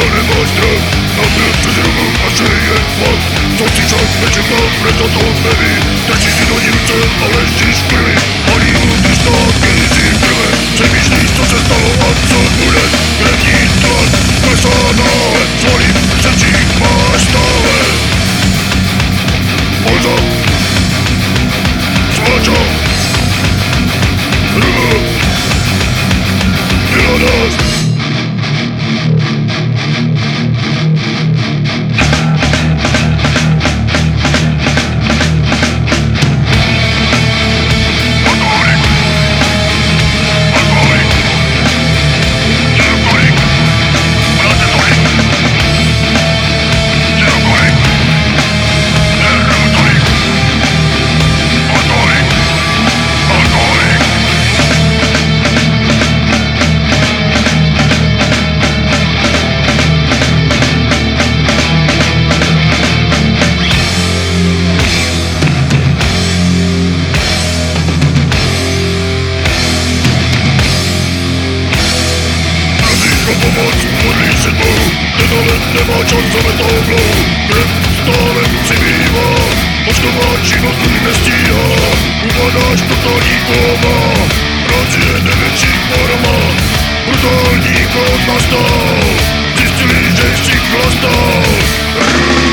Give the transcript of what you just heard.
nemáš strach, na mě přes ruku a že je fakt. Co si čas nečekal, preto to neví, trčíš si do ní ruce a ležíš v krvi. Malý hlupý stát, kedy si v krve, přemýšlíš, co se stalo a co bude. Krevní tlak, klesá náhle, svalí křečík máš stále. Polza, sváča, ruka, Milanas. Modlíš se tmou, ten ale nemá čas za metáblou. Krev stále přibývá, očková činnost už nestíhá. Upadáš totální kóma, práci je největší forma. Brutální kód nastal, zjistili, že jsi chlastal.